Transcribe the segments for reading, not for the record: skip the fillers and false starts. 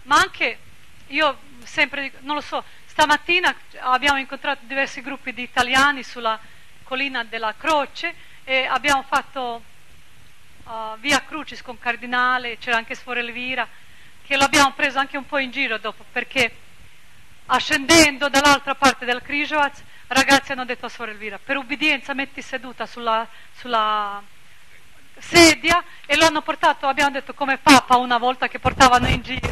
ma anche io sempre dico, non lo so, stamattina abbiamo incontrato diversi gruppi di italiani sulla collina della Croce e abbiamo fatto Via Crucis con Cardinale, c'era anche Suor Elvira, che l'abbiamo preso anche un po' in giro dopo, perché ascendendo dall'altra parte del Križevac, ragazzi hanno detto a Suor Elvira, per ubbidienza metti seduta sulla sedia, e lo hanno portato, abbiamo detto, come Papa una volta che portavano in giro.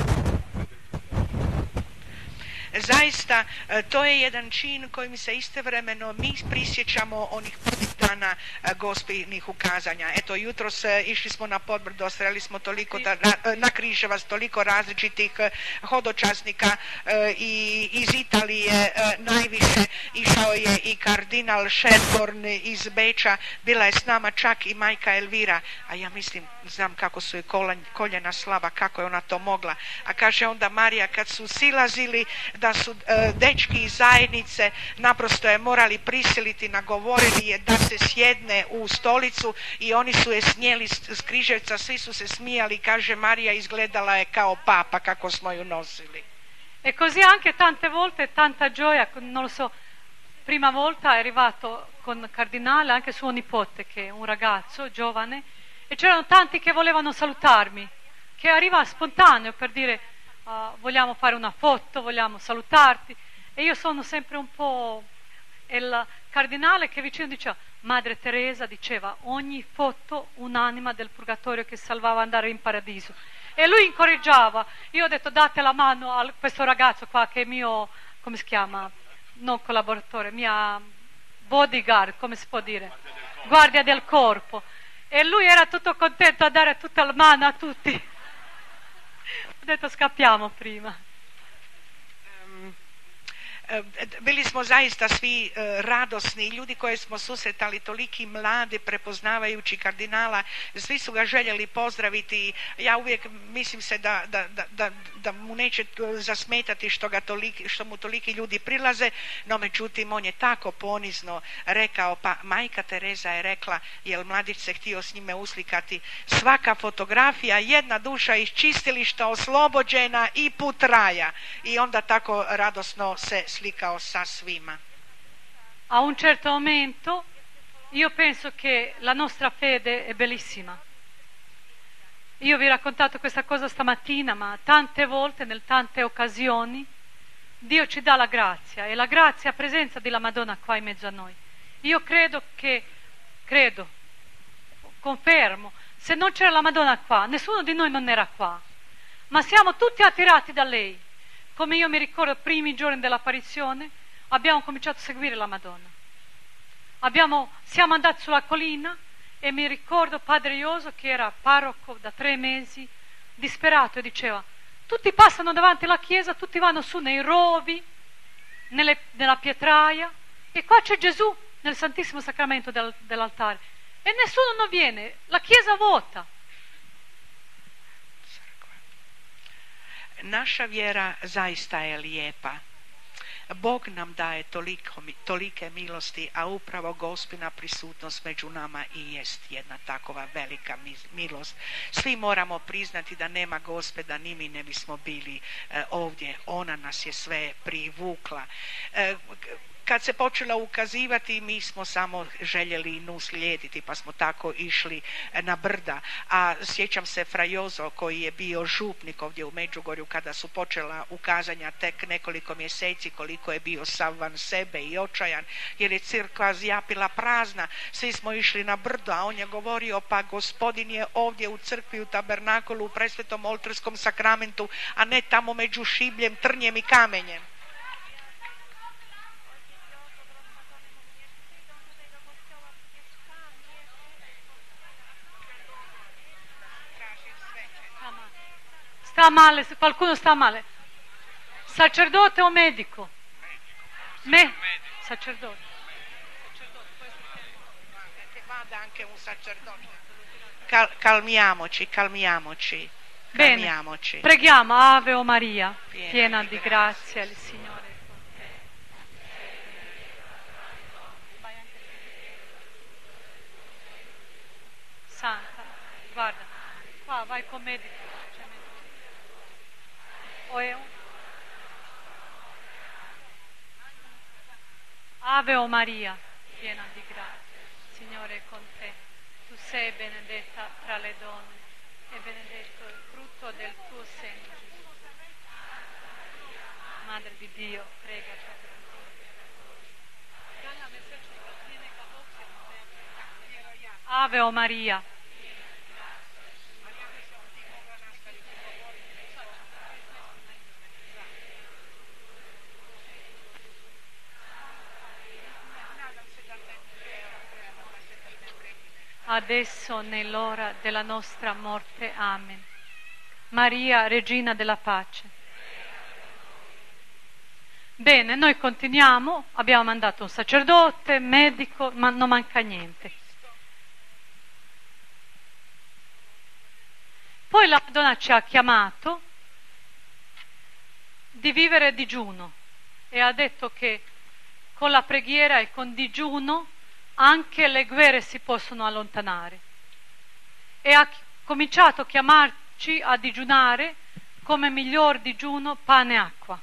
Zaista, to je jedan čin kojim se istovremeno mi prisjećamo onih prvih dana gospelnih ukazanja. Eto, jutros išli smo na Podbrdo, sreli smo toliko na Križevac, toliko različitih hodočasnika i iz Italije najviše išao je i kardinal Shelburne iz Beča, bila je s nama čak i majka Elvira, a ja mislim, znam kako su joj koljena slaba, kako je ona to mogla. A kaže onda Marija, kad su silazili, da su dečki iz zajednice naprosto je morali prisiliti, nagovorili je da se sjedne u stolicu i oni su je snijeli s Križevca, svi su se smijali, kaže Marija, izgledala je kao papa kako smo ju nosili. E così anche tante volte tanta gioia, non lo so, prima volta è arrivato con Cardinale anche suo nipote che è un ragazzo giovane e c'erano tanti che volevano salutarmi, che arriva spontaneo per dire vogliamo fare una foto, vogliamo salutarti, e io sono sempre un po' il cardinale che vicino diceva, Madre Teresa diceva, ogni foto un'anima del purgatorio che salvava andare in paradiso, e lui incoraggiava. Io ho detto date la mano a questo ragazzo qua che è mio, come si chiama, non collaboratore, mia bodyguard, come si può dire, guardia del corpo, e lui era tutto contento a dare tutta la mano a tutti. Ho detto scappiamo prima. Bili smo zaista svi radosni, ljudi koje smo susretali, toliki mladi, prepoznavajući kardinala, svi su ga željeli pozdraviti. Ja uvijek mislim se da mu neće zasmetati što mu toliki ljudi prilaze, no međutim on je tako ponizno rekao, pa majka Tereza je rekla, jer mladić se htio s njime uslikati, svaka fotografija, jedna duša iz čistilišta oslobođena i put raja. I onda tako radosno se slikao sa svima. A un certo momento io penso che la nostra fede è bellissima. Io vi ho raccontato questa cosa stamattina, ma tante volte, nel tante occasioni, Dio ci dà la grazia, e la grazia presenza della Madonna qua in mezzo a noi. Io credo, confermo, se non c'era la Madonna qua, nessuno di noi non era qua, ma siamo tutti attirati da lei. Come io mi ricordo, i primi giorni dell'apparizione, abbiamo cominciato a seguire la Madonna. Siamo andati sulla collina e mi ricordo Padre Ioso, che era parroco da 3 mesi, disperato, e diceva, tutti passano davanti alla chiesa, tutti vanno su nei rovi, nella pietraia, e qua c'è Gesù nel Santissimo Sacramento dell'altare, e nessuno non viene, la chiesa vuota. Naša vjera zaista je lijepa. Bog nam daje tolike milosti, a upravo Gospina prisutnost među nama i jest jedna takova velika milost. Svi moramo priznati da nema Gospe, da ni mi ne bismo bili ovdje. Ona nas je sve privukla. Kad se počela ukazivati, mi smo samo željeli nju slijediti, pa smo tako išli na brda. A sjećam se Fra Jozo, koji je bio župnik ovdje u Međugorju, kada su počela ukazanja tek nekoliko mjeseci, koliko je bio sav van sebe i očajan, jer je crkva zjapila prazna. Svi smo išli na brdo, a on je govorio, pa Gospodin je ovdje u crkvi, u tabernakulu, u presvetom oltarskom sakramentu, a ne tamo među šibljem, trnjem i kamenjem. Sta male, se qualcuno sta male. Sacerdote o medico? Sacerdote. Vada anche un sacerdote. Calmiamoci. Bene, preghiamo. Ave o Maria, piena di grazia, il Signore è con te. Santa, guarda, qua vai con medico. Ave o Maria, piena di grazia, il Signore è con te. Tu sei benedetta tra le donne e benedetto il frutto del tuo seno, Gesù. Madre di Dio, prega per noi. Ave o Maria. Adesso nell'ora della nostra morte. Amen. Maria, Regina della Pace. Bene, noi continuiamo, abbiamo mandato un sacerdote, medico, ma non manca niente. Poi la Madonna ci ha chiamato di vivere digiuno e ha detto che con la preghiera e con digiuno anche le guerre si possono allontanare. E ha cominciato a chiamarci a digiunare come miglior digiuno pane e acqua.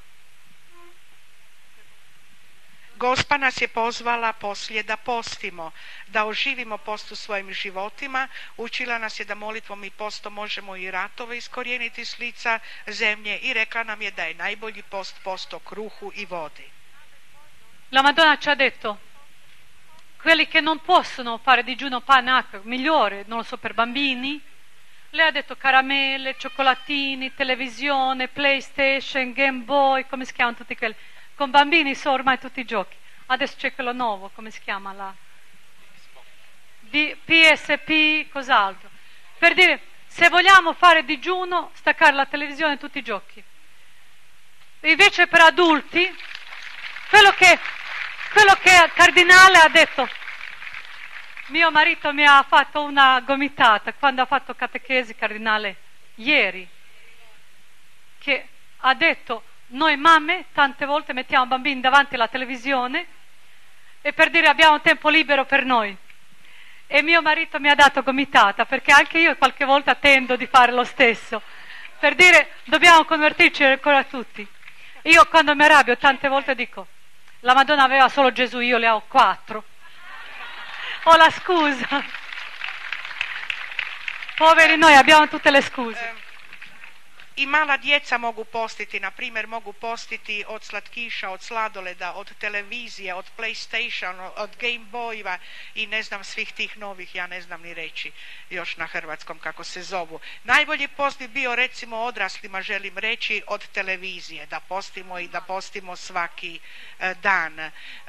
Gospa nas je pozvala poslije da postimo, da oživimo post u svojim životima, učila nas je da molitvom i postom možemo i ratove iskorijeniti s lica zemlje i rekla nam je da je najbolji post o kruhu i vodi. La Madonna ci ha detto, quelli che non possono fare digiuno pane e acqua, migliore, non lo so, per bambini, lei ha detto caramelle, cioccolatini, televisione, PlayStation, Game Boy, come si chiamano tutti quelli? Con bambini sono ormai tutti i giochi. Adesso c'è quello nuovo, come si chiama? La PSP, cos'altro. Per dire, se vogliamo fare digiuno, staccare la televisione e tutti i giochi. Invece per adulti, quello che il cardinale ha detto, mio marito mi ha fatto una gomitata quando ha fatto catechesi, cardinale, ieri, che ha detto, noi mamme tante volte mettiamo bambini davanti alla televisione e per dire abbiamo tempo libero per noi. E mio marito mi ha dato gomitata perché anche io qualche volta tendo di fare lo stesso. Per dire dobbiamo convertirci ancora tutti. Io quando mi arrabbio tante volte dico la Madonna aveva solo Gesù, io le ho 4. Ho la scusa. Poveri noi abbiamo tutte le scuse. I mala djeca mogu postiti, na primjer mogu postiti od slatkiša, od sladoleda, od televizije, od PlayStation, od Game Boyva i ne znam svih tih novih, ja ne znam ni reći još na hrvatskom kako se zovu. Najbolji post bi bio recimo odraslima, želim reći, od televizije, da postimo i da postimo svaki dan.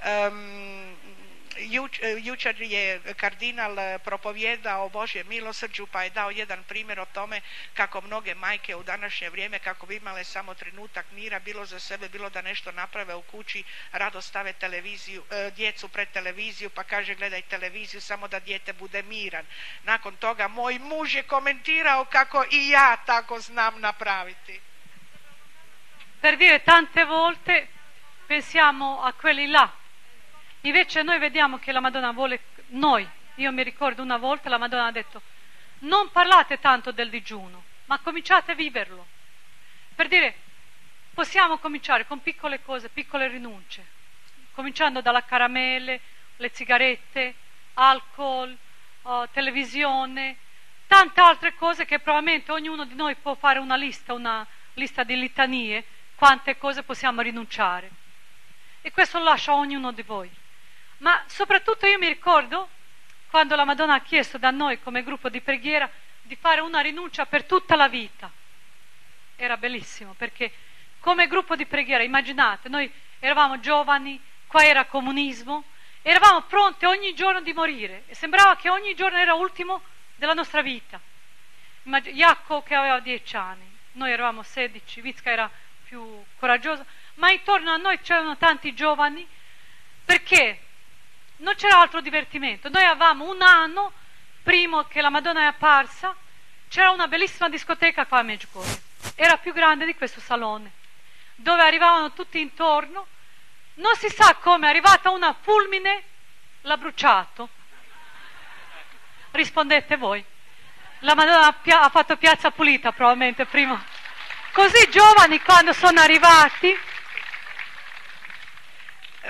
Jučer je kardinal propovjedao o Božjem milosrđu pa je dao jedan primjer o tome kako mnoge majke u današnje vrijeme kako bi imale samo trenutak mira bilo za sebe, bilo da nešto naprave u kući, rado stave djecu pred televiziju pa kaže gledaj televiziju samo da dijete bude miran. Nakon toga moj muž je komentirao kako i ja tako znam napraviti. Per dire tante volte pensiamo a quelli là. Invece noi vediamo che la Madonna vuole noi. Io mi ricordo una volta la Madonna ha detto non parlate tanto del digiuno, ma cominciate a viverlo. Per dire, possiamo cominciare con piccole cose, piccole rinunce, cominciando dalla caramelle, le sigarette, alcol, televisione, tante altre cose che probabilmente ognuno di noi può fare una lista di litanie, quante cose possiamo rinunciare. E questo lo lascia a ognuno di voi. Ma soprattutto io mi ricordo quando la Madonna ha chiesto da noi come gruppo di preghiera di fare una rinuncia per tutta la vita. Era bellissimo perché come gruppo di preghiera, immaginate, noi eravamo giovani, qua era comunismo, eravamo pronti ogni giorno di morire e sembrava che ogni giorno era l'ultimo della nostra vita. Jacopo che aveva 10 anni, noi eravamo 16, Vizca era più coraggiosa, ma intorno a noi c'erano tanti giovani perché non c'era altro divertimento. Noi avevamo un anno prima che la Madonna è apparsa, c'era una bellissima discoteca qua a Medjugorje, era più grande di questo salone, dove arrivavano tutti intorno, non si sa come è arrivata una fulmine, l'ha bruciato. Rispondete voi. La Madonna ha fatto piazza pulita probabilmente prima. Così giovani quando sono arrivati.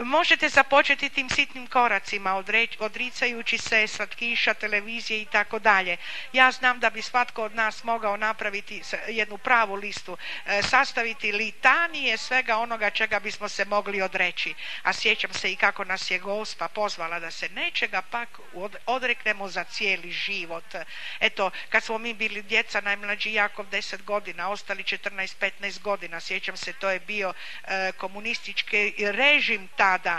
Možete započeti tim sitnim koracima, odricajući se slatkiša, televizije i tako dalje. Ja znam da bi svatko od nas mogao napraviti jednu pravu listu, sastaviti litanije svega onoga čega bismo se mogli odreći. A sjećam se i kako nas je Gospa pozvala da se nečega pak odreknemo za cijeli život. Eto, kad smo mi bili djeca, najmlađi Jakov 10 godina, ostali 14-15 godina, sjećam se, to je bio komunistički režim tada.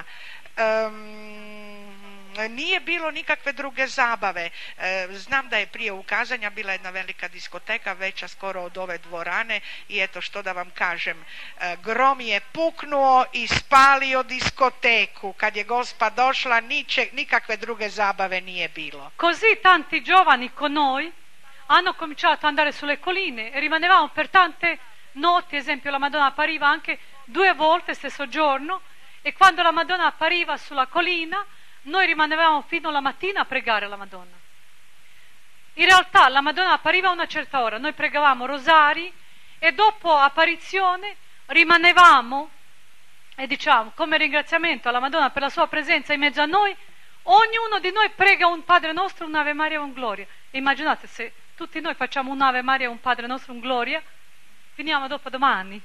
Nije bilo nikakve druge zabave. Znam da je prije ukazanja bila jedna velika diskoteka, veća skoro od ove dvorane, i eto što da vam kažem, grom je puknuo i spalio diskoteku. Kad je Gospa došla, nikakve druge zabave nije bilo. Così tanti giovani con noi hanno cominciato ad andare sulle colline e rimanevamo per tante notti. Esempio, la Madonna appariva anche 2 volte stesso giorno, e quando la Madonna appariva sulla collina noi rimanevamo fino alla mattina a pregare la Madonna. In realtà la Madonna appariva a una certa ora, noi pregavamo rosari e dopo apparizione rimanevamo e diciamo, come ringraziamento alla Madonna per la sua presenza in mezzo a noi, ognuno di noi prega un Padre Nostro, un Ave Maria e un Gloria. E immaginate, se tutti noi facciamo un Ave Maria, un Padre Nostro, un Gloria, finiamo dopo domani.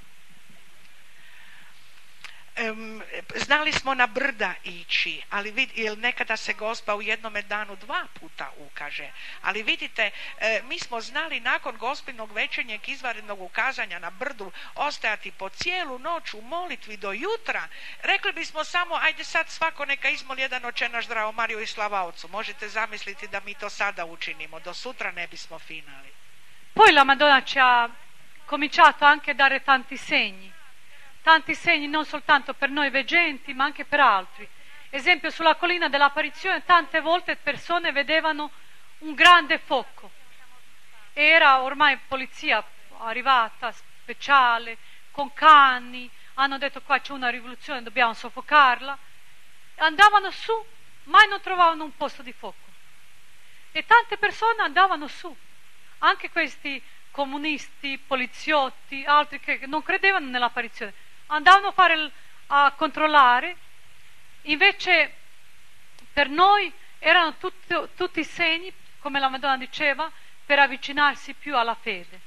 Znali smo na brda ići, ali nekada se Gospa u jednome danu 2 puta ukaže. Ali vidite, mi smo znali nakon Gospinog večernjeg izvanrednog ukazanja na brdu ostajati po cijelu noć u molitvi do jutra. Rekli bismo samo, ajde sad svako neka izmoli jedan Oče naš, Zdravo Mariju i slava Otcu. Možete zamisliti da mi to sada učinimo, do sutra ne bismo finali. Poi la Madonna ci ha cominciato anche a dare tanti segni non soltanto per noi veggenti ma anche per altri. Esempio, sulla collina dell'apparizione tante volte persone vedevano un grande fuoco, era ormai polizia arrivata speciale con canni, hanno detto qua c'è una rivoluzione, dobbiamo soffocarla, andavano su, mai non trovavano un posto di fuoco, e tante persone andavano su, anche questi comunisti, poliziotti, altri che non credevano nell'apparizione, andavano a controllare. Invece per noi erano tutti segni, come la Madonna diceva, per avvicinarsi più alla fede.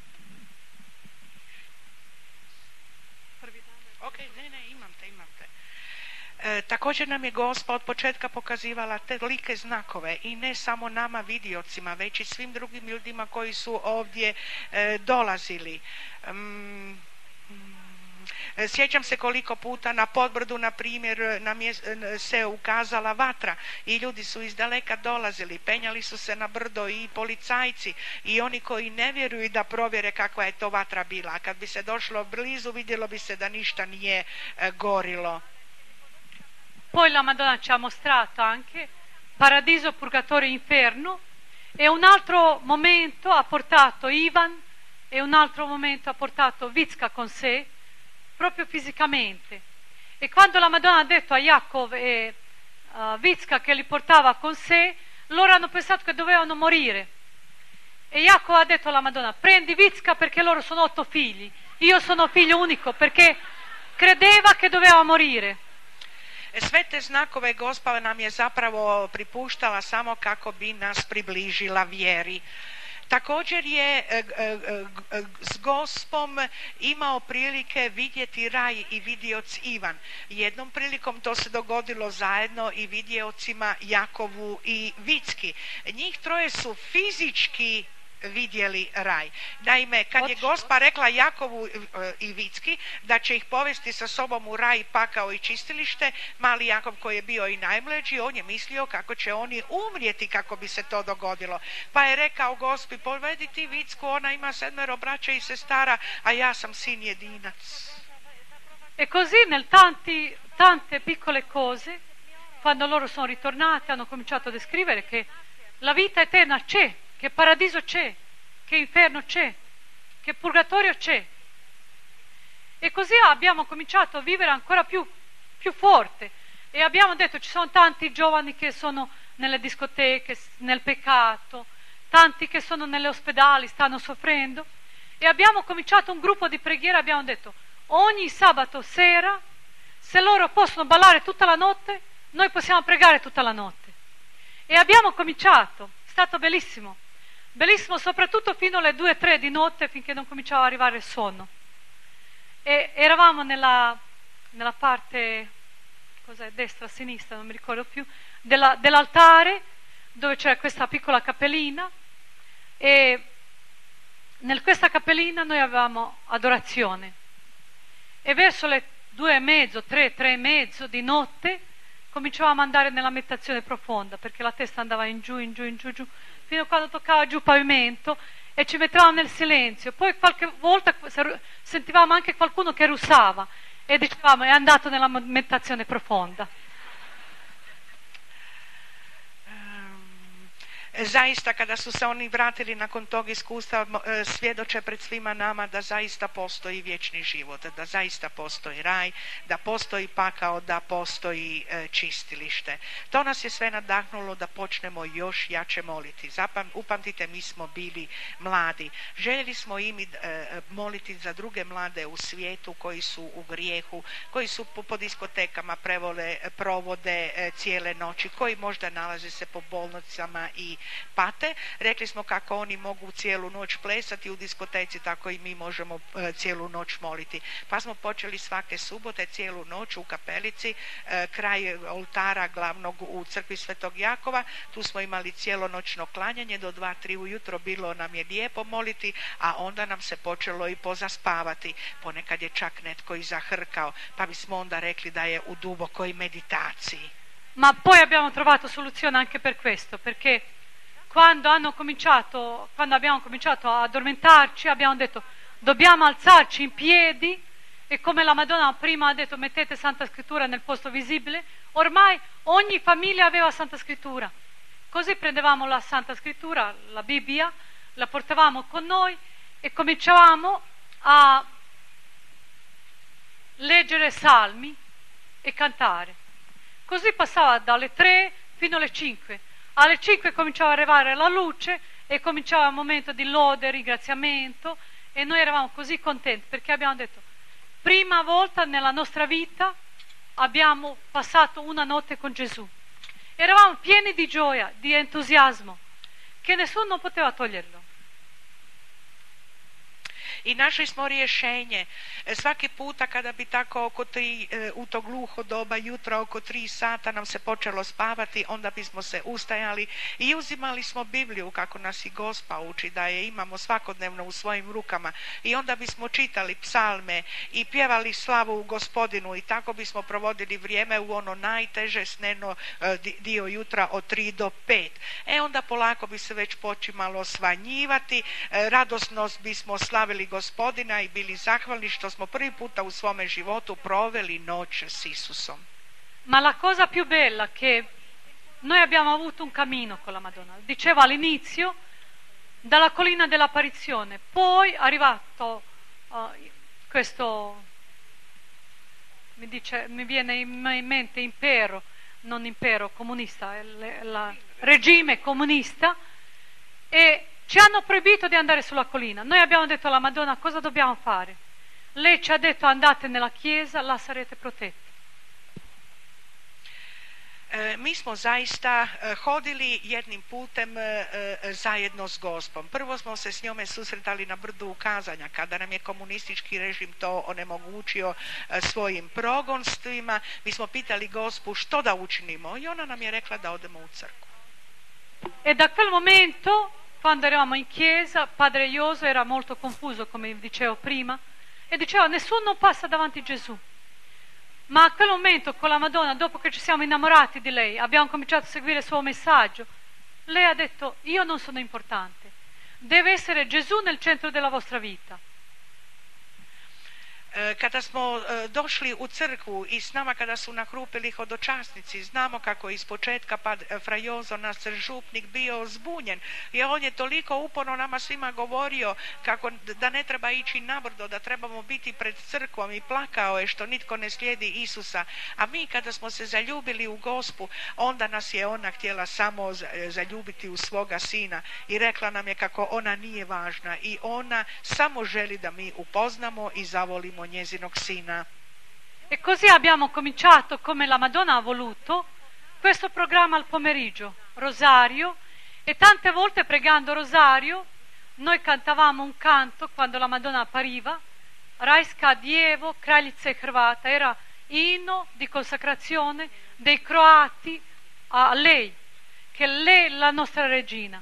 Okay, imate. Također nam je Gospa od početka pokazivala tolike znakove, i ne samo nama vidiocima, već i svim drugim ljudima koji su ovdje dolazili. Sjećam se koliko puta na Podbrdu, na primjer, nam je se ukazala vatra i ljudi su izdaleka dolazili, penjali su se na brdo, i policajci i oni koji ne vjeruju da provjere kakva je to vatra bila. A kad bi se došlo blizu, vidjelo bi se da ništa nije gorilo. Poi la Madonna ci ha mostrato anche Paradiso, Purgatorio e Inferno, e un altro momento ha portato Ivan, e un altro momento ha portato Vicka con sé, proprio fisicamente. E quando la Madonna ha detto a Jacob e Vicka che li portava con sé, loro hanno pensato che dovevano morire. E Jacob ha detto alla Madonna: prendi Vicka perché loro sono 8 figli, io sono figlio unico, perché credeva che doveva morire. Sve te znakove Gospa nam je zapravo pripuštala samo kako bi nas približila vjeri. Također je s Gospom imao prilike vidjeti raj i vidioc Ivan. Jednom prilikom to se dogodilo zajedno i vidjecima Jakovu i Vicki. Njih troje su fizički vidjeli raj. Naime, kad je Gospa rekla Jakovu i Vicki da će ih povesti sa sobom u raj, pakao i čistilište, mali Jakov, koji je bio i najmlađi, on je mislio kako će oni umrijeti kako bi se to dogodilo. Pa je rekao Gospi: povedi ti Vicku, ona ima 7 braća i sestara, a ja sam sin jedinac. E così tante piccole cose, quando loro sono ritornati, hanno cominciato a descrivere che la vita eterna c'è, che paradiso c'è, che inferno c'è, che purgatorio c'è. E così abbiamo cominciato a vivere ancora più forte, e abbiamo detto: ci sono tanti giovani che sono nelle discoteche, nel peccato, tanti che sono negli ospedali, stanno soffrendo, e abbiamo cominciato un gruppo di preghiera. Abbiamo detto: ogni sabato sera se loro possono ballare tutta la notte, noi possiamo pregare tutta la notte. E abbiamo cominciato, è stato bellissimo, bellissimo soprattutto fino alle 2-3 di notte, finché non cominciava ad arrivare il sonno. E eravamo nella parte, cos'è, destra, sinistra, non mi ricordo più, dell'altare, dove c'era questa piccola cappellina, e in questa cappellina noi avevamo adorazione. E verso le 2:30, 3:30 di notte cominciavamo ad andare nella meditazione profonda, perché la testa andava in giù, fino a quando toccava giù il pavimento, e ci mettevamo nel silenzio. Poi qualche volta sentivamo anche qualcuno che russava e dicevamo: è andato nella meditazione profonda. Zaista, kada su se oni vratili nakon tog iskustva, svjedoče pred svima nama da zaista postoji vječni život, da zaista postoji raj, da postoji pakao, da postoji čistilište. To nas je sve nadahnulo da počnemo još jače moliti. Upamtite, mi smo bili mladi. Željeli smo moliti za druge mlade u svijetu koji su u grijehu, koji su po diskotekama provode cijele noći, koji možda nalaze se po bolnicama i pate. Rekli smo kako oni mogu cijelu noć plesati u diskoteci, tako i mi možemo cijelu noć moliti. Pa smo počeli svake subote cijelu noć u kapelici, kraj oltara glavnog u crkvi Svetog Jakova. Tu smo imali cijelonoćno klanjanje do 2-3 ujutro, bilo nam je lijepo moliti, a onda nam se počelo i pozaspavati. Ponekad je čak netko i zahrkao, pa bismo onda rekli da je u dubokoj meditaciji. Ma poi abbiamo trovato soluzione anche per questo, perché quando abbiamo cominciato a addormentarci, abbiamo detto: dobbiamo alzarci in piedi, e come la Madonna prima ha detto: mettete Santa Scrittura nel posto visibile. Ormai ogni famiglia aveva Santa Scrittura, così prendevamo la Santa Scrittura, la Bibbia, la portavamo con noi e cominciavamo a leggere salmi e cantare. Così passava dalle 3 fino alle 5. Alle 5 cominciava ad arrivare la luce e cominciava il momento di lode, ringraziamento, e noi eravamo così contenti, perché abbiamo detto: prima volta nella nostra vita abbiamo passato una notte con Gesù. Eravamo pieni di gioia, di entusiasmo, che nessuno poteva toglierlo. I našli smo rješenje. Svaki puta kada bi tako oko 3, u to gluho doba jutra, oko 3 sata nam se počelo spavati, onda bismo se ustajali i uzimali smo Bibliju, kako nas i Gospa uči, da je imamo svakodnevno u svojim rukama, i onda bismo čitali psalme i pjevali slavu Gospodinu, i tako bismo provodili vrijeme u ono najteže sneno dio jutra od 3 do 5. Onda polako bi se već počimalo svanjivati, radosno bismo slavili Gospodina i bili zahvalni što smo prvi puta u svome životu proveli noć s Isusom. Ma la cosa più bella che noi abbiamo avuto un cammino con la Madonna. Diceva all'inizio dalla collina dell'apparizione, poi è arrivato questo, mi viene in mente impero, non impero, comunista, il regime comunista, e ci hanno proibito di andare sulla collina. Noi abbiamo detto alla Madonna: cosa dobbiamo fare? Lei ci ha detto: andate nella chiesa, là sarete protetti. Mi smo zaista hodili jednim putem zajedno s Gospom. Prvo smo se s njome susretali na brdu ukazanja, kada nam je komunistički režim to onemogućio svojim progonstvima. Mi smo pitali Gospu što da učinimo, i ona nam je rekla da odemo u crkvu. E da quel momento, quando eravamo in chiesa, Padre Ioso era molto confuso, come vi dicevo prima, e diceva: nessuno passa davanti a Gesù. Ma a quel momento con la Madonna, dopo che ci siamo innamorati di lei, abbiamo cominciato a seguire il suo messaggio, lei ha detto: io non sono importante, deve essere Gesù nel centro della vostra vita. Kada smo došli u crkvu i s nama kada su nahrupili hodočasnici, znamo kako iz početka Fra Jozo, naš župnik, bio zbunjen, i on je toliko uporno nama svima govorio kako da ne treba ići nabrdo, da trebamo biti pred crkvom, i plakao je što nitko ne slijedi Isusa. A mi kada smo se zaljubili u Gospu, onda nas je ona htjela samo zaljubiti u svoga sina, i rekla nam je kako ona nije važna i ona samo želi da mi upoznamo i zavolimo njezinog sina. E così abbiamo cominciato, come la Madonna ha voluto, questo programma al pomeriggio, Rosario, e tante volte pregando Rosario noi cantavamo un canto quando la Madonna appariva, Rajska Djevo, Kraljice Hrvata, era inno di consacrazione dei croati a lei, che lei è la nostra regina.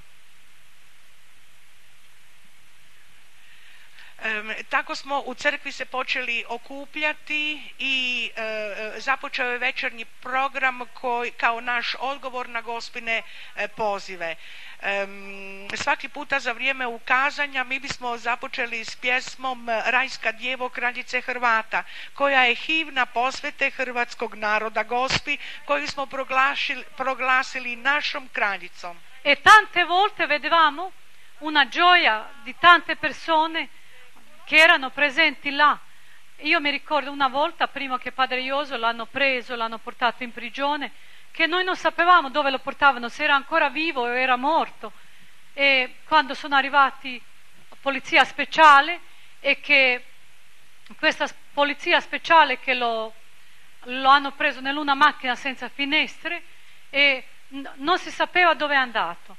Tako smo u crkvi se počeli okupljati i započeo je večernji program koji kao naš odgovor na Gospine pozive. Svaki puta za vrijeme ukazanja mi bismo započeli s pjesmom Rajska Djevo, Kraljice Hrvata, koja je himna posvete hrvatskog naroda Gospi, koju smo proglasili našom kraljicom. E tante volte vedevamo una gioia di tante persone che erano presenti là. Io mi ricordo una volta, prima che Padre Ioso l'hanno preso, l'hanno portato in prigione, che noi non sapevamo dove lo portavano, se era ancora vivo o era morto. E quando sono arrivati polizia speciale e che questa polizia speciale che lo hanno preso nell'una macchina senza finestre e non si sapeva dove è andato.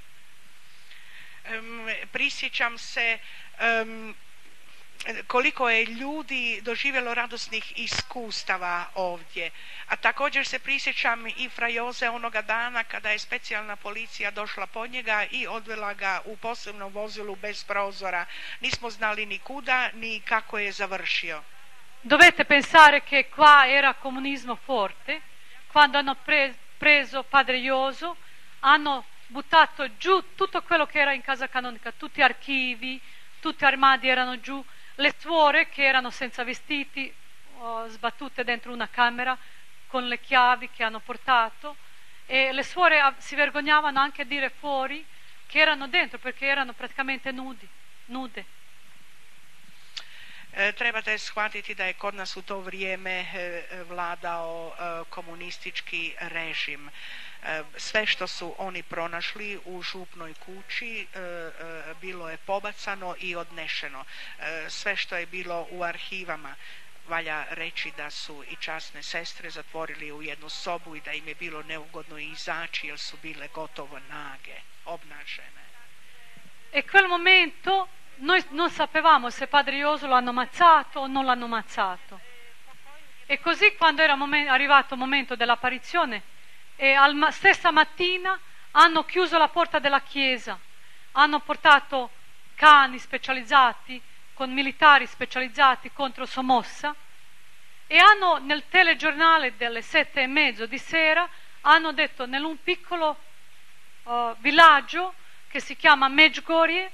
Prisjećam se koliko je ljudi doživjelo radosnih iskustava ovdje. A također se prisjećam i fra Joze onoga dana kada je specijalna policija došla po njega i odvela ga u posebnom vozilu bez prozora. Nismo znali ni kuda ni kako je završio. Dovete pensare che qua era comunismo forte, quando hanno preso Padre Ioso, hanno buttato giù tutto quello che era in casa canonica, tutti archivi, tutti armadi erano giù, le suore che erano senza vestiti, sbattute dentro una camera con le chiavi che hanno portato, e le suore si vergognavano anche a dire fuori che erano dentro perché erano praticamente nude. Trebate shvatiti da je kod nas u to vrijeme vladao komunistički režim. Sve što su oni pronašli u župnoj kući bilo je pobacano i odnešeno. Sve što je bilo u arhivama, valja reći da su i časne sestre zatvorili u jednu sobu i da im je bilo neugodno izaći jer su bile gotovo nage, obnažene. E quel momento noi non sapevamo se Padre Ioso l'hanno ammazzato o non l'hanno ammazzato. E così quando era arrivato il momento dell'apparizione, e stessa mattina hanno chiuso la porta della chiesa, hanno portato cani specializzati con militari specializzati contro Somossa e hanno nel telegiornale delle 7:30 di sera hanno detto in un piccolo villaggio che si chiama Medjugorje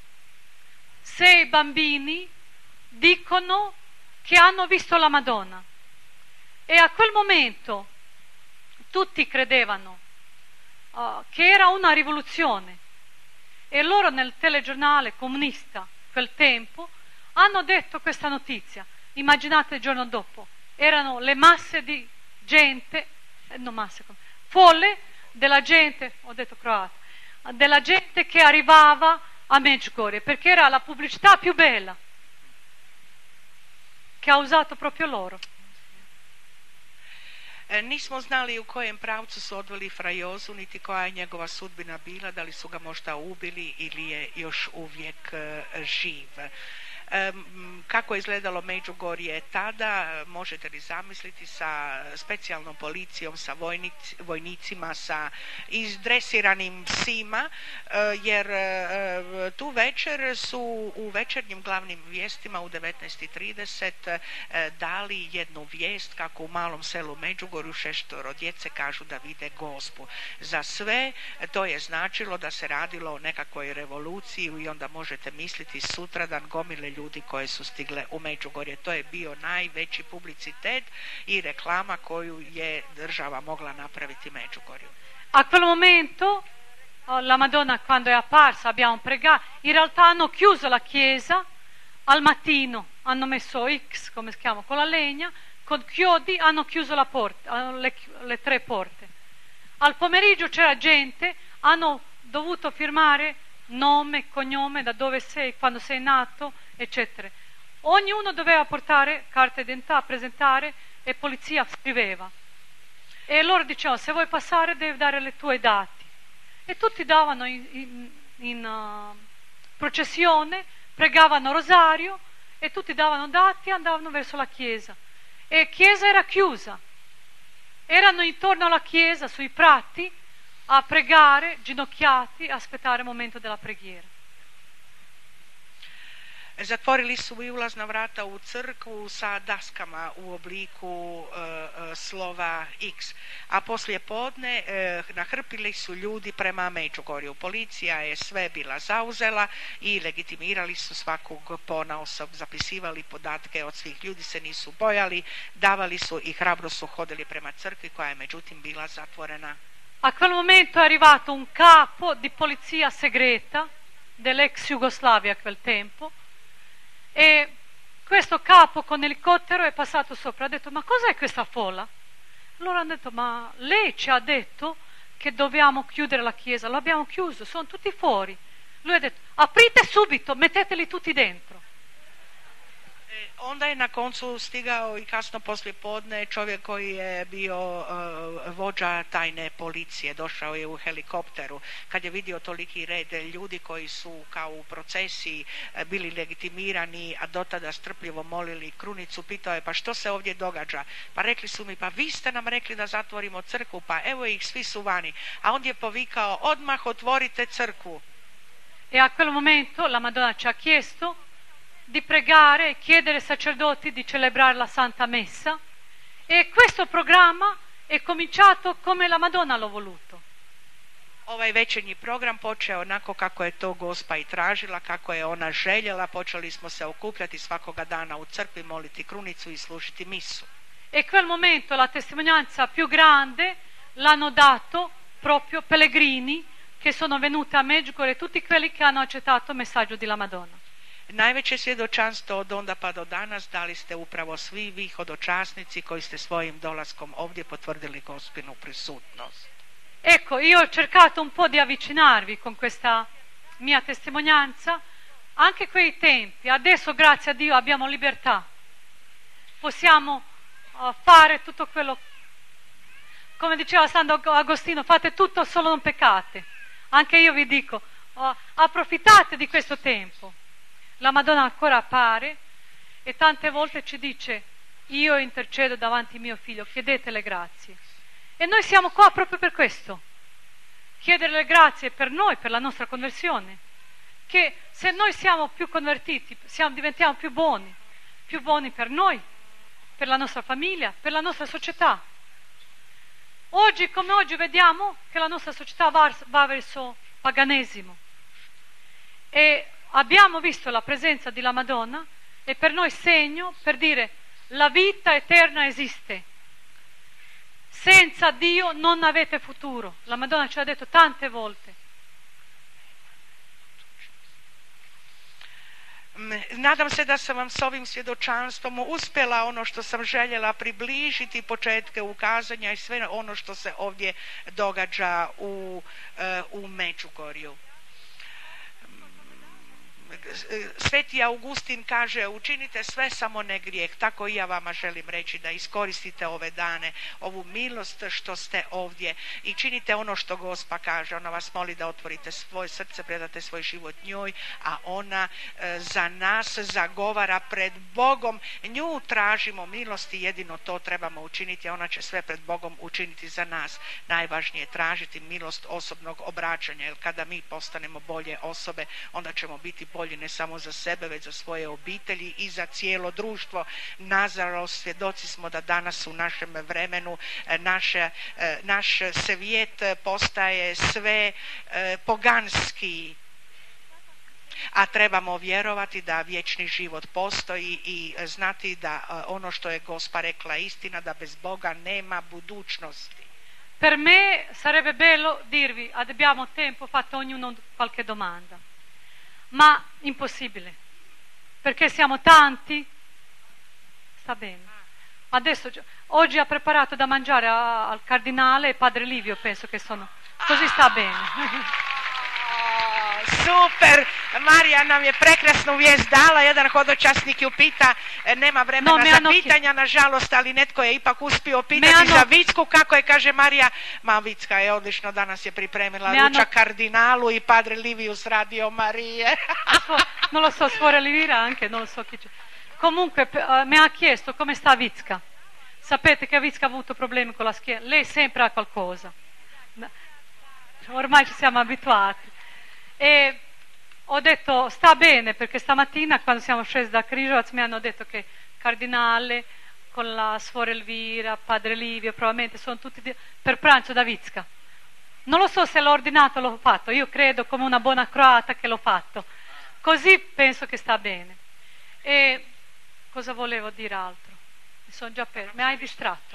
6 bambini dicono che hanno visto la Madonna. E a quel momento tutti credevano che era una rivoluzione e loro nel telegiornale comunista quel tempo hanno detto questa notizia. Immaginate il giorno dopo, erano le masse di gente, folle della gente, ho detto croata, della gente che arrivava a Medjugorje, perché era la pubblicità più bella che ha usato proprio loro. Nismo znali u kojem pravcu su odveli fra Jozu, niti koja je njegova sudbina bila, da li su ga možda ubili ili je još uvijek živ. Kako je izgledalo Međugorje tada, možete li zamisliti, sa specijalnom policijom, sa vojnicima, sa izdresiranim psima, jer tu večer su u večernjim glavnim vijestima u 19:30 dali jednu vijest kako u malom selu Međugorju 6 djece kažu da vide Gospu. Za sve to je značilo da se radilo o nekakvoj revoluciji i onda možete misliti sutradan gomile ljudi koje su stigle u Međugorje. To je bio najveći publicitet i reklama koju je država mogla napraviti Međugorju. A quel momento la Madonna quando è apparsa abbiamo pregato, in realtà hanno chiuso la chiesa al mattino, hanno messo X come si chiama con la legna, con chiodi hanno chiuso la porta, le 3 porte. Al pomeriggio c'era gente, hanno dovuto firmare nome, cognome, da dove sei, quando sei nato, eccetera. Ognuno doveva portare carta d'identità, presentare e polizia scriveva. E loro dicevano, se vuoi passare devi dare i tuoi dati. E tutti davano in processione, pregavano rosario e tutti davano dati e andavano verso la chiesa. E la chiesa era chiusa. Erano intorno alla chiesa, sui prati, a pregare, ginocchiati, a aspettare il momento della preghiera. Zatvorili su i ulazna vrata u crkvu sa daskama u obliku slova X, a poslije podne nahrpili su ljudi prema Međugorju. Policija je sve bila zauzela i legitimirali su svakog ponaosob, zapisivali podatke od svih ljudi, se nisu bojali, davali su i hrabro su hodili prema crkvi koja je međutim bila zatvorena. A quel momento è arrivato un capo di polizia segreta dell'ex Jugoslavia a quel tempo. E questo capo con elicottero è passato sopra, ha detto, ma cos'è questa folla? Allora hanno detto, ma lei ci ha detto che dobbiamo chiudere la chiesa, lo abbiamo chiuso, sono tutti fuori. Lui ha detto, aprite subito, metteteli tutti dentro. Onda je na koncu stigao i kasno poslije podne čovjek koji je bio vođa tajne policije, došao je u helikopteru. Kad je vidio toliki red ljudi koji su kao u procesiji bili legitimirani, a do tada strpljivo molili krunicu, pitao je, pa što se ovdje događa? Pa rekli su mi, pa vi ste nam rekli da zatvorimo crkvu, pa evo ih, svi su vani. A on je povikao, odmah otvorite crkvu. E a quel momento la Madonna ci ha chiesto di pregare e chiedere ai sacerdoti di celebrare la Santa Messa, e questo programma è cominciato come la Madonna l'ha voluto. Ovaj večernji program počeo onako kako je to Gospa i tražila, kako je ona željela. Počeli smo se okupljati svakoga dana u crkvi, moliti krunicu i slušati misu. E quel momento la testimonianza più grande l'hanno dato proprio pellegrini che sono venuti a Medjugorje, tutti quelli che hanno accettato il messaggio di la Madonna. Najveće svjedočanstvo od onda pa do danas dali ste upravo svi vi hodočasnici koji ste svojim dolaskom ovdje potvrdili Gospinu prisutnost. Ecco, io ho cercato un po' di avvicinarvi con questa mia testimonianza, anche quei tempi. Adesso, grazie a Dio, abbiamo libertà. Possiamo fare tutto quello, come diceva Sant'Agostino, fate tutto solo non peccate. Anche io vi dico, approfittate di questo tempo. La Madonna ancora appare e tante volte ci dice, io intercedo davanti mio figlio, chiedete le grazie. E noi siamo qua proprio per questo, chiedere le grazie per noi, per la nostra conversione, che se noi siamo più convertiti, diventiamo più buoni per noi, per la nostra famiglia, per la nostra società. Oggi come oggi vediamo che la nostra società va verso paganesimo e abbiamo visto la presenza della Madonna e per noi segno per dire la vita eterna esiste. Senza Dio non avete futuro. La Madonna ce l'ha detto tante volte. Nadam se da sam vam s ovim svjedočanstvom uspjela ono što sam željela približiti, početke ukazanja i sve ono što se ovdje događa u Međugorju. Sveti Augustin kaže, učinite sve samo ne grijeh. Tako i ja vama želim reći da iskoristite ove dane, ovu milost što ste ovdje i činite ono što Gospa kaže. Ona vas moli da otvorite svoje srce, predate svoj život njoj, a ona za nas zagovara pred Bogom. Nju tražimo milosti, jedino to trebamo učiniti, a ona će sve pred Bogom učiniti za nas. Najvažnije je tražiti milost osobnog obraćanja, jer kada mi postanemo bolje osobe, onda ćemo biti bolji ne samo za sebe, već za svoje obitelji i za cijelo društvo. Nažalost, svjedoci smo da danas u našem vremenu naš svijet postaje sve poganski, a trebamo vjerovati da vječni život postoji i znati da ono što je Gospa rekla istina, da bez Boga nema budućnosti. Per me sarebbe bello dirvi, abbiamo tempo, fate ognuno qualche domanda. Ma impossibile, perché siamo tanti. Sta bene. Adesso, oggi ha preparato da mangiare al cardinale e padre Livio, penso che sono. Così sta bene. Super, Marija nam je prekrasnu vijest dala, jedan hodočasnik ju pita, nema vremena za pitanja, nažalost, ali netko je ipak uspio pitati za Vicku, kako je, kaže Marija, ma Vicka je odlično, danas je pripremila ručak kardinalu i padre Livius radio Marije. Non lo so, suore Livira anche, non lo so chi c'è. Comunque mi ha chiesto come sta Vicka. Sapete che Vicka ha avuto problemi con la schiena, lei sempre ha qualcosa. Ormai ci siamo abituati. E ho detto sta bene, perché stamattina quando siamo scesi da Križevac mi hanno detto che Cardinale con la suora Elvira, padre Livio probabilmente sono tutti per pranzo da Vicka. Non lo so se l'ho ordinato o l'ho fatto, io credo come una buona croata che l'ho fatto, così penso che sta bene. E cosa volevo dire altro? Mi sono già perso, mi hai distratto.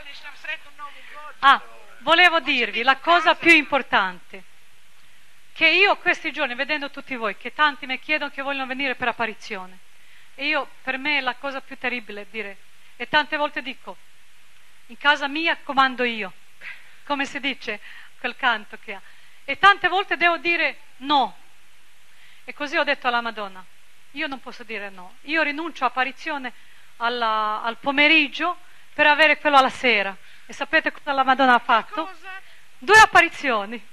Volevo dirvi la cosa più importante, che io questi giorni, vedendo tutti voi, che tanti mi chiedono che vogliono venire per apparizione, e io, per me è la cosa più terribile dire, e tante volte dico, in casa mia comando io, come si dice quel canto che ha, e tante volte devo dire no, e così ho detto alla Madonna, io non posso dire no, io rinuncio a apparizione al pomeriggio per avere quello alla sera. E sapete cosa la Madonna ha fatto? Cosa? 2 apparizioni.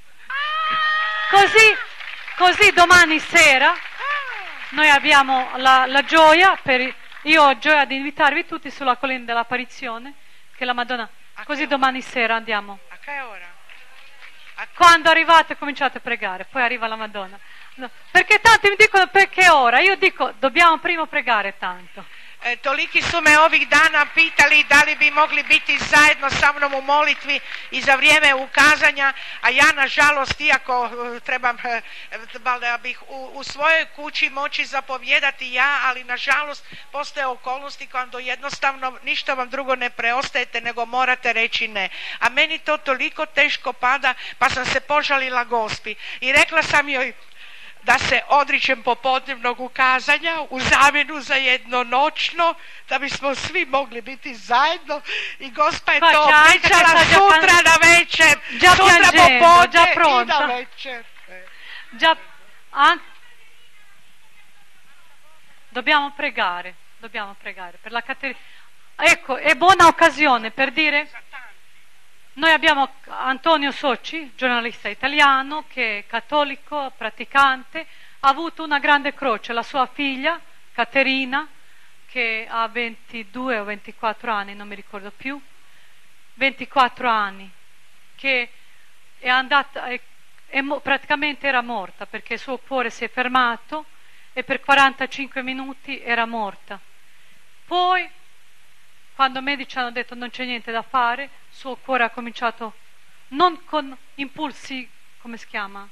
Così domani sera noi abbiamo la gioia, io ho gioia di invitarvi tutti sulla collina dell'apparizione, che la Madonna, così domani sera andiamo. A che ora? Quando arrivate cominciate a pregare, poi arriva la Madonna. No, perché tanti mi dicono perché ora? Io dico dobbiamo prima pregare tanto. Toliki su me ovih dana pitali da li bi mogli biti zajedno sa mnom u molitvi i za vrijeme ukazanja, a ja nažalost, iako trebam, valjda bih u svojoj kući moći zapovjedati ja, ali nažalost postoje okolnosti kada jednostavno ništa vam drugo ne preostajete nego morate reći ne. A meni to toliko teško pada, pa sam se požalila Gospi i rekla sam joj da se odričem popodnevnog ukazanja u zamjenu za jedno noćno, da bismo svi mogli biti zajedno, i Gospa je to obećala sutra na večer, sutra popodne i na večer. Dobbiamo pregare per la Caterina. Ecco, è buona occasione per dire. Noi abbiamo Antonio Socci, giornalista italiano, che è cattolico, praticante, ha avuto una grande croce, la sua figlia Caterina, che ha 22 o 24 anni, non mi ricordo più, 24 anni, che è andata, praticamente era morta perché il suo cuore si è fermato e per 45 minuti era morta. Poi, quando i medici hanno detto non c'è niente da fare, il suo cuore ha cominciato non con impulsi, come si chiama?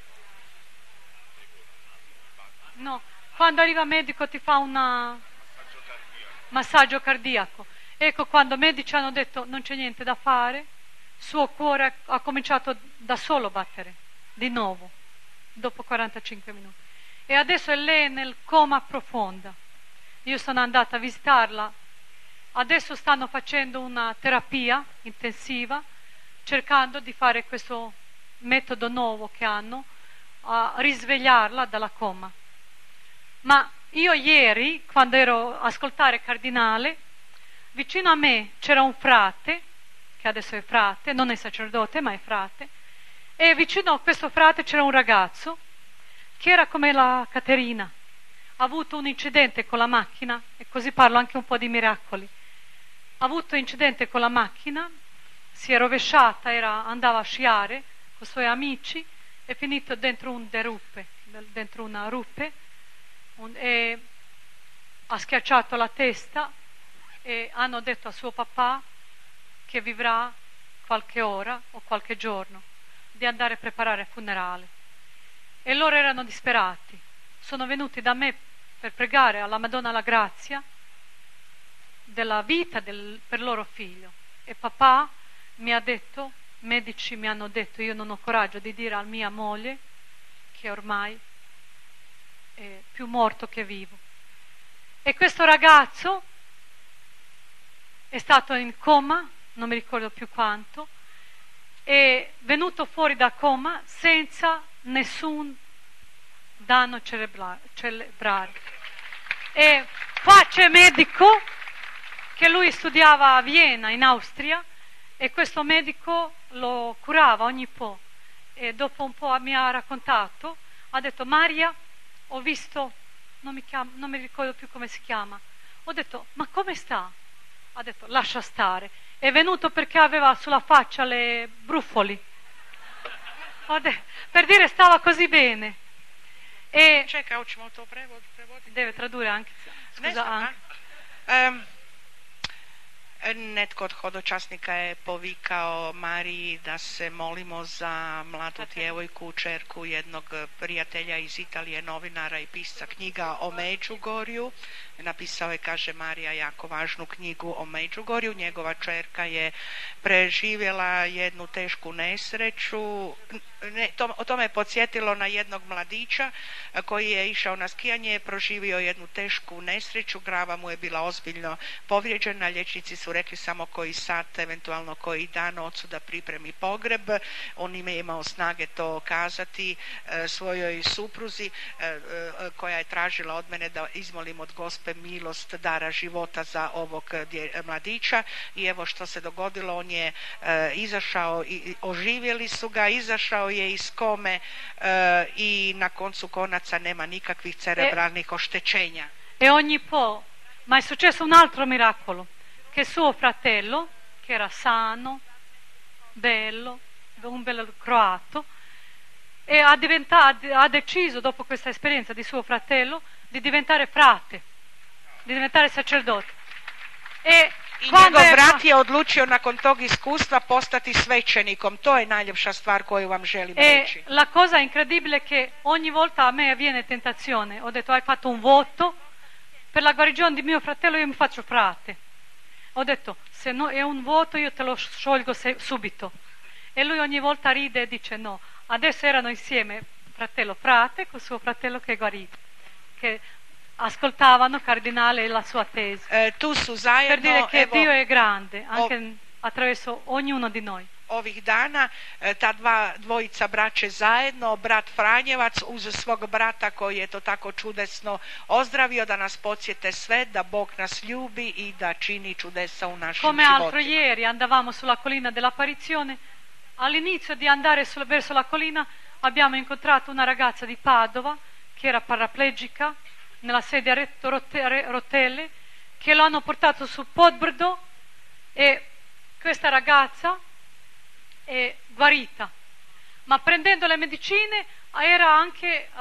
No, quando arriva il medico ti fa un massaggio cardiaco. Ecco, quando i medici hanno detto non c'è niente da fare, il suo cuore ha cominciato da solo a battere, di nuovo, dopo 45 minuti. E adesso lei è nel coma profonda. Io sono andata a visitarla. Adesso stanno facendo una terapia intensiva, cercando di fare questo metodo nuovo che hanno, a risvegliarla dalla coma. Ma io ieri, quando ero a ascoltare Cardinale, vicino a me c'era un frate, che adesso è frate, non è sacerdote ma è frate, e vicino a questo frate c'era un ragazzo che era come la Caterina, ha avuto un incidente con la macchina, e così parlo anche un po' di miracoli. Ha avuto un incidente con la macchina, si è rovesciata, andava a sciare con i suoi amici, è finito dentro dentro una rupe, e ha schiacciato la testa, e hanno detto a suo papà che vivrà qualche ora o qualche giorno, di andare a preparare il funerale. E loro erano disperati, sono venuti da me per pregare alla Madonna la grazia della vita per loro figlio. E papà mi ha detto, medici mi hanno detto, io non ho coraggio di dire a mia moglie che ormai è più morto che vivo. E questo ragazzo è stato in coma, non mi ricordo più quanto, è venuto fuori da coma senza nessun danno celebrare. E qua c'è medico che lui studiava a Vienna, in Austria, e questo medico lo curava ogni po'. E dopo un po' mi ha raccontato, ha detto: Maria, ho visto, non mi ricordo più come si chiama, ho detto: ma come sta? Ha detto: lascia stare, è venuto perché aveva sulla faccia le brufoli, per dire stava cosí bene. E čekaj, hoćemo to prevoditi? deve tradurre anche, scusa, anche. Netko od hodočasnika je povikao Mariji da se molimo za mladu djevojku, kćerku jednog prijatelja iz Italije, novinara i pisca knjiga o Međugorju. Napisao je, kaže Marija, jako važnu knjigu o Međugorju. Njegova kćerka je preživjela jednu tešku nesreću. To me podsjetilo na jednog mladića koji je išao na skijanje, proživio jednu tešku nesreću, glava mu je bila ozbiljno povrijeđena, liječnici su rekli samo koji sat, eventualno koji dan ocu da pripremi pogreb. On nije imao snage to kazati svojoj supruzi koja je tražila od mene da izmolim od Gospe milost dara života za ovog mladića. I evo što se dogodilo, on je izašao i oživjeli su ga, izašao je iz kome i na koncu konaca nema nikakvih cerebralnih oštećenja. E ogni po', ma è successo un altro miracolo, che suo fratello, che era sano, bello, un bel croato, e ha deciso dopo questa esperienza di suo fratello di diventare frate, di diventare sacerdote. I njegov brat je odlučio nakon tog iskustva postati svećenikom. To je najljepša stvar koju vam želim reći. La cosa incredibile è che ogni volta a me viene tentazione. Ho detto: hai fatto un voto per la guarigione di mio fratello, io mi faccio frate. Ho detto: se no, è un voto, io te lo sciolgo subito. E lui ogni volta ride e dice: no. Adesso erano insieme fratello frate con suo fratello che è guarito, che ascoltavano Cardinale e la sua tesi, tu su zajedno, per dire che evo, Dio è grande anche attraverso ognuno di noi. Ovih dana ta dvojica braće zajedno, brat Franjevac uz svog brata koji je to tako čudesno ozdravio, da nas podsjete sve da Bog nas ljubi i da čini čudesa u našim Come životima. altro ieri andavamo sulla collina dell'apparizione, all'inizio di andare verso la collina abbiamo incontrato una ragazza di Padova che era paraplegica nella sedia a rotelle, che lo hanno portato su Podbrdo, e questa ragazza è guarita, ma prendendo le medicine era anche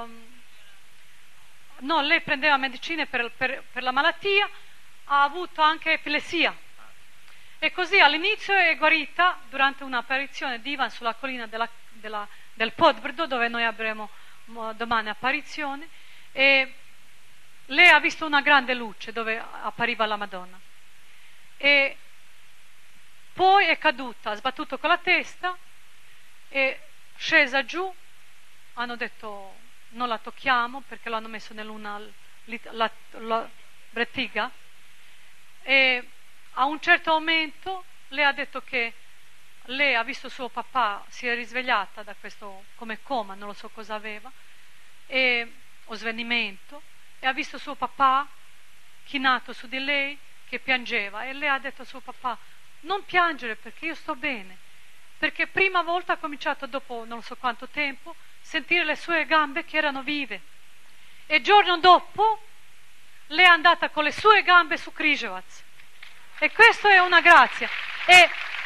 lei prendeva medicine per la malattia, ha avuto anche epilessia, e così all'inizio è guarita durante un'apparizione di Ivan sulla collina del Podbrdo, dove noi avremo domani apparizione, e lei ha visto una grande luce dove appariva la Madonna, e poi è caduta, ha sbattuto con la testa, è scesa giù, hanno detto non la tocchiamo perché l'hanno messo nell'una la brettiga, e a un certo momento lei ha detto che lei ha visto suo papà, si è risvegliata da questo come coma, non lo so cosa aveva, o svenimento, e ha visto suo papà chinato su di lei che piangeva, e lei ha detto a suo papà: non piangere perché io sto bene, perché prima volta ha cominciato, dopo non so quanto tempo, sentire le sue gambe che erano vive, e il giorno dopo lei è andata con le sue gambe su Križevac, e questa è una grazia. E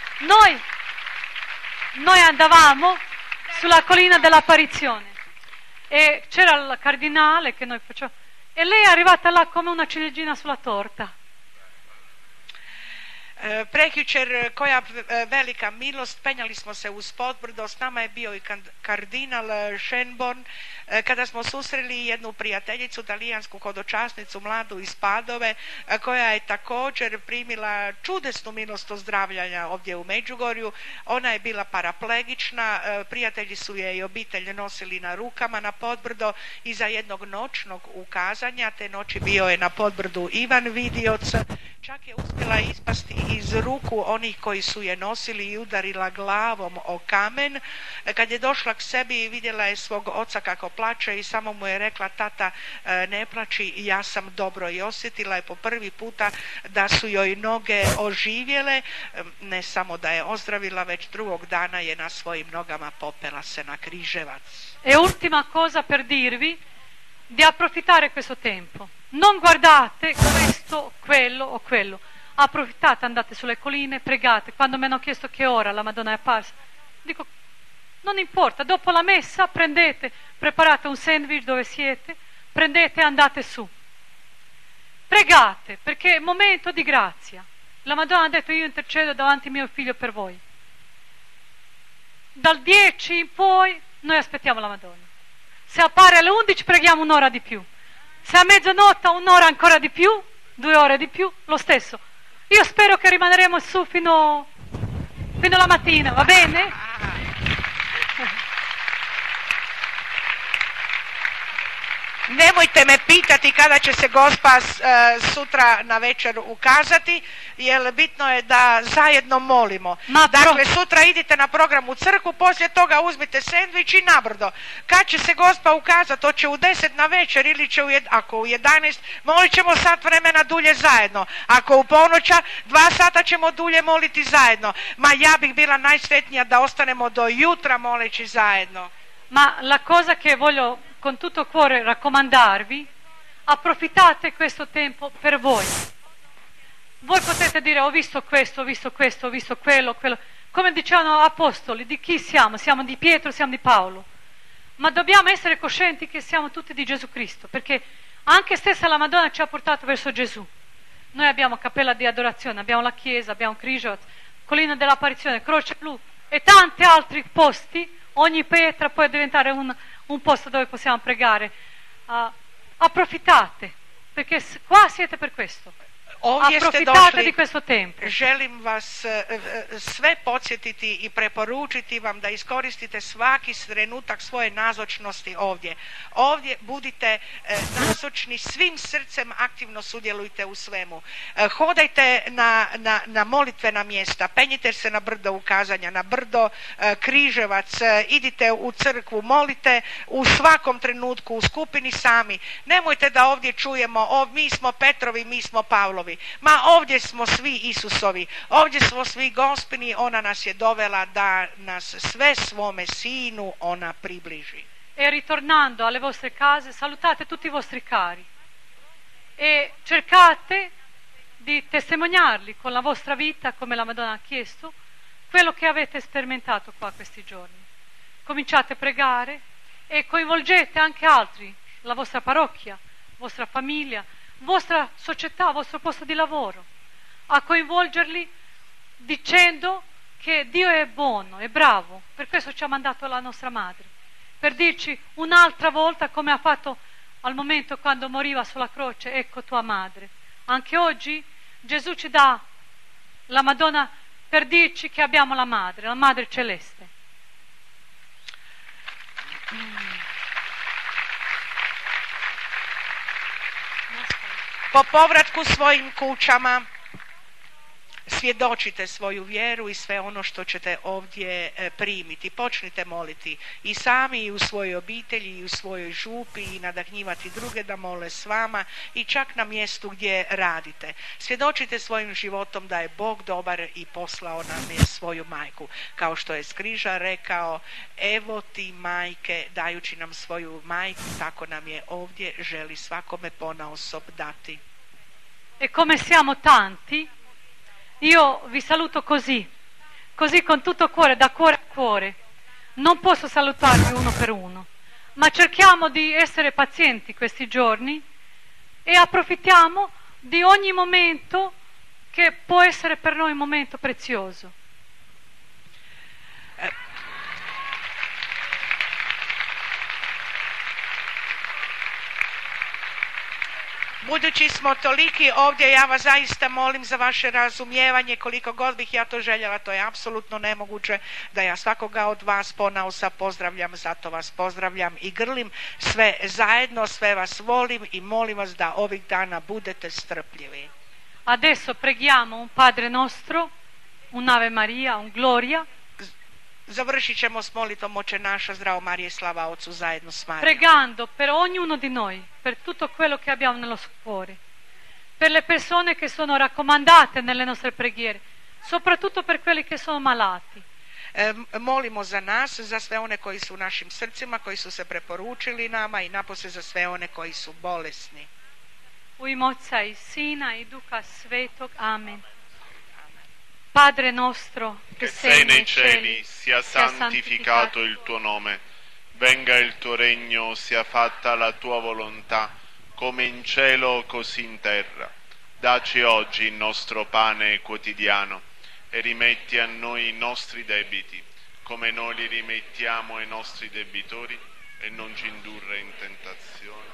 noi andavamo sulla collina dell'apparizione e c'era il cardinale che noi facevamo, e lei è arrivata là come una ciliegina sulla torta. Prekjučer, koja velika milost, penjali smo se uz Podbrdo, s nama je bio i kardinal Schönborn, kada smo susreli jednu prijateljicu, talijansku hodočasnicu, mladu iz Padove, koja je također primila čudesnu milost ozdravljanja ovdje u Međugorju. Ona je bila paraplegična, prijatelji su je i obitelj nosili na rukama na Podbrdo, i za jednog noćnog ukazanja, te noći bio je na Podbrdu Ivan Vidioc, čak je uspjela ispasti iz ruku onih koji su je nosili i udarila glavom o kamen. Kad je došla k sebi i vidjela je svog oca kako plače i samo mu je rekla: tata, ne plači, ja sam dobro, i osjetila je po prvi puta da su joj noge oživjele, ne samo da je ozdravila, već drugog dana je na svojim nogama popela se na križevac. E ultima cosa per dirvi di approfittare questo tempo. Non guardate questo, quello o quello. Approfittate, andate sulle colline, pregate. Quando mi hanno chiesto che ora la Madonna è apparsa, dico: non importa, dopo la messa prendete, preparate un sandwich dove siete, prendete e andate su. Pregate, perché è momento di grazia. La Madonna ha detto: io intercedo davanti a mio figlio per voi. Dal 10 in poi noi aspettiamo la Madonna. Se appare alle 11 preghiamo un'ora di più. Se a mezzanotte un'ora ancora di più, 2 ore di più, lo stesso. Io spero che rimaneremo su fino alla mattina, va bene? Nemojte me pitati kada će se Gospa sutra na večer ukazati, jer bitno je da zajedno molimo. Dakle, sutra idite na program u crkvu, poslije toga uzmite sendvič i nabrdo. Kad će se Gospa ukazati, to će u 10 na večer ili će ako u 11, molit ćemo sat vremena dulje zajedno. Ako u ponoća, 2 sata ćemo dulje moliti zajedno. Ma ja bih bila najsretnija da ostanemo do jutra moleći zajedno. Ma la cosa che voglio con tutto cuore raccomandarvi: approfittate questo tempo per voi. Voi potete dire: ho visto questo, ho visto questo, ho visto quello. Come dicevano apostoli, di chi siamo? Siamo di Pietro, siamo di Paolo. Ma dobbiamo essere coscienti che siamo tutti di Gesù Cristo, perché anche stessa la Madonna ci ha portato verso Gesù. Noi abbiamo cappella di adorazione, abbiamo la chiesa, abbiamo Križevac, Collina dell'Apparizione, Croce Blu e tanti altri posti. Ogni pietra può diventare un posto dove possiamo pregare. Approfittate, perché qua siete per questo. Ovdje ste Approfitate di questo tempo. Želim vas sve podsjetiti i preporučiti vam da iskoristite svaki trenutak svoje nazočnosti ovdje. Ovdje budite nazočni svim srcem, aktivno sudjelujte u svemu. Hodajte na molitvena mjesta, penjite se na brdo ukazanja, na brdo Križevac, idite u crkvu, molite u svakom trenutku, u skupini sami. Nemojte da ovdje čujemo: mi smo Petrovi, mi smo Pavlovi. Ma ovdje smo svi Isusovi, ovdje smo svi Gospini, ona nas je dovela da nas sve svome Sinu ona približi. E ritornando alle vostre case, salutate tutti i vostri cari e cercate di testimoniarli con la vostra vita, come la Madonna ha chiesto, quello che avete sperimentato qua questi giorni. Cominciate a pregare e coinvolgete anche altri, la vostra parrocchia, vostra famiglia, vostra società, vostro posto di lavoro, a coinvolgerli dicendo che Dio è buono, è bravo, per questo ci ha mandato la nostra madre, per dirci un'altra volta, come ha fatto al momento quando moriva sulla croce: ecco tua madre. Anche oggi Gesù ci dà la Madonna per dirci che abbiamo la Madre Celeste. Po povratku svojim kućama svjedočite svoju vjeru i sve ono što ćete ovdje primiti. Počnite moliti i sami i u svojoj obitelji i u svojoj župi i nadahnjivati druge da mole s vama i čak na mjestu gdje radite. Svjedočite svojim životom da je Bog dobar i poslao nam je svoju majku. Kao što je s križa rekao: evo ti majke, dajući nam svoju majku, tako nam je ovdje želi svakome ponaosob dati. E come siamo tanti, io vi saluto così con tutto cuore, da cuore a cuore. Non posso salutarvi uno per uno, ma cerchiamo di essere pazienti questi giorni e approfittiamo di ogni momento che può essere per noi un momento prezioso. Budući smo toliki ovdje, ja vas zaista molim za vaše razumijevanje, koliko god bih ja to željela, to je apsolutno nemoguće da ja svakoga od vas ponaosa pozdravljam, zato vas pozdravljam i grlim sve zajedno, sve vas volim i molim vas da ovih dana budete strpljivi. Adesso preghiamo un Padre nostro, un Ave Maria, un Gloria. Završit ćemo s molitvom Oče naša, zdravo Marije, slava Otcu zajedno s Marijom. Pregando per ognuno di noi, per tutto quello che abbiamo nello cuore, per le persone che sono raccomandate nelle nostre preghiere, soprattutto per quelli che sono malati. Molimo za nas, za sve one koji su u našim srcima, koji su se preporučili nama i napose za sve one koji su bolesni. U ime Oca i Sina i Duha Svetog. Amen. Padre nostro che sei nei cieli, sia santificato il tuo nome, venga il tuo regno, sia fatta la tua volontà, come in cielo così in terra. Dacci oggi il nostro pane quotidiano e rimetti a noi i nostri debiti, come noi li rimettiamo ai nostri debitori, e non ci indurre in tentazione.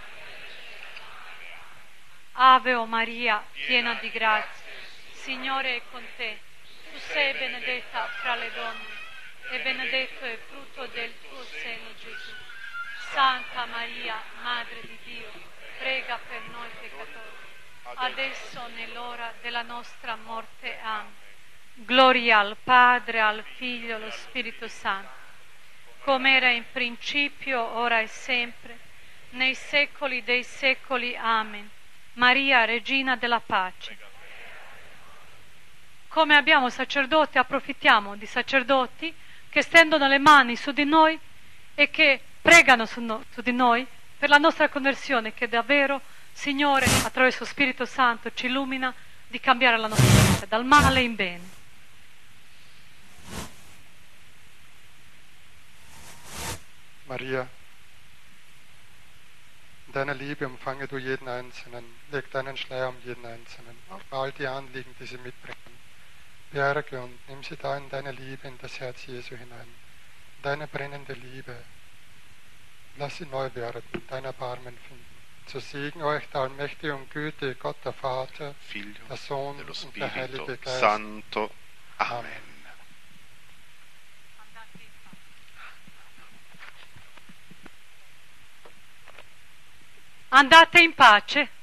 Ave o Maria, piena di grazia, Signore è con te. Tu sei benedetta fra le donne e benedetto è il frutto del tuo seno, Gesù. Santa Maria, Madre di Dio, prega per noi peccatori, adesso nell'ora della nostra morte. Amen. Gloria al Padre, al Figlio e allo Spirito Santo, come era in principio, ora e sempre, nei secoli dei secoli. Amen. Maria, Regina della Pace. Come abbiamo sacerdoti, approfittiamo di sacerdoti che stendono le mani su di noi e che pregano su di noi per la nostra conversione, che davvero, Signore, attraverso lo Spirito Santo ci illumina di cambiare la nostra vita dal male in bene. Maria, in deiner Liebe umfange du jeden Einzelnen, leg deinen Schleier um jeden Einzelnen, auch bei all die Anliegen, die sie mitbringen. Berge und nimm sie da in deine Liebe, in das Herz Jesu hinein, in deine brennende Liebe. Lass sie neu werden, dein Erbarmen finden. Zu Segen euch der allmächtige und Güte, Gott der Vater, Figlio der Sohn dello und der Heilige Spirito Geist. Santo. Amen. Amen. Andate in pace.